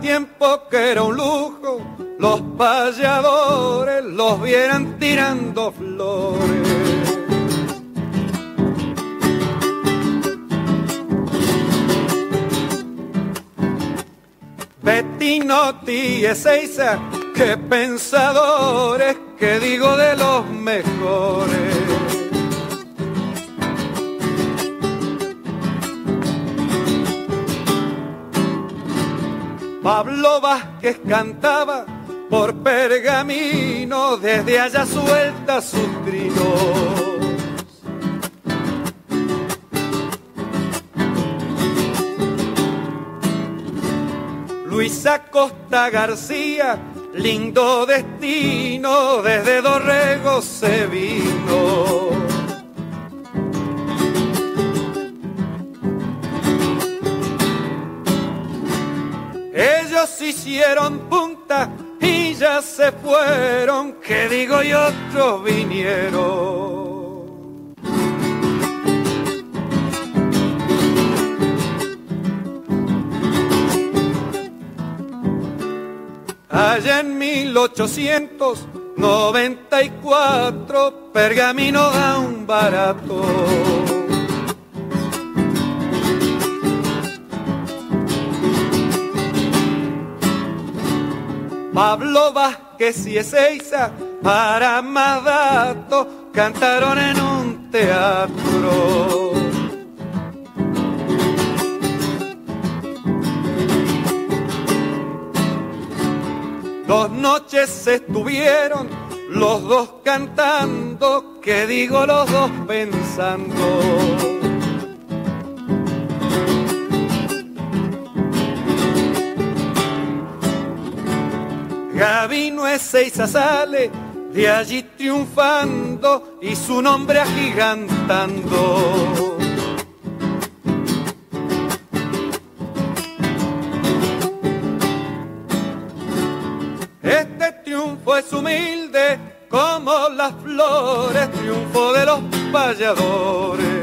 tiempo que era un lujo, los payadores los vieran tirando flores. Bettinotti y Ezeiza, qué pensadores, que digo de los mejores. Pablo Vázquez cantaba por pergamino, desde allá suelta sus trinos. Luis Acosta García, lindo destino, desde Dorrego se vino. Ellos hicieron punta y ya se fueron, que digo, y otros vinieron. Allá en 1894, pergamino da un barato. Pablo Vázquez y Ezeiza, para más datos, cantaron en un teatro. Dos noches estuvieron los dos cantando, que digo, los dos pensando. Gabino Ezeiza sale de allí triunfando y su nombre agigantando. Este triunfo es humilde como las flores, triunfo de los payadores.